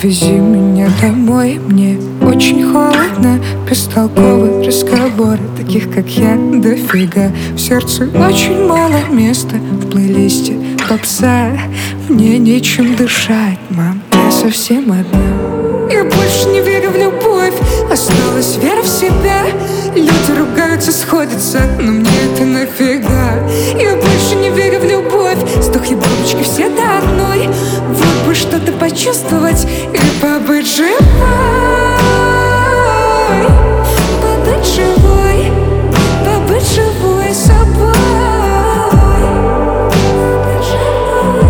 отвези меня домой. Мне очень холодно, бестолковые разговоры. Таких, как я, дофига. В сердце очень мало места в плейлисте попса. Мне нечем дышать, мам, я совсем одна. Я больше не верю в любовь, осталась вера в себя. Люди ругаются, сходятся, но мне это нафига. Я больше не верю в любовь, сдохли бабочки все до одной. Вот бы что-то почувствовать и побыть живой. Побыть живой, побыть живой собой. Побыть живой.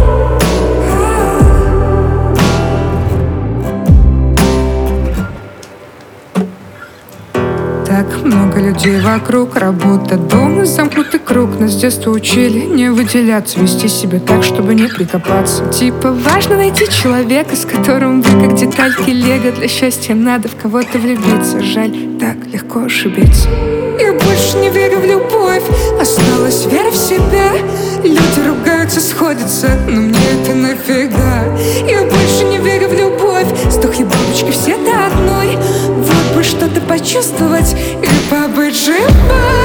Так много людей вокруг, работа, дом и замкнутый круг. Нас с детства учили не выделяться, вести себя так, чтобы не прикопаться. Типа важно найти человека, с которым вы как детальки лего. Для счастья надо в кого-то влюбиться. Жаль, так легко ошибиться. Я больше не верю в любовь, осталась вера в себя. Люди ругаются, сходятся, но мне это нафига. Я больше не верю в любовь, сдохли бабочки все до одной. Вот бы что-то почувствовать и побыть живой.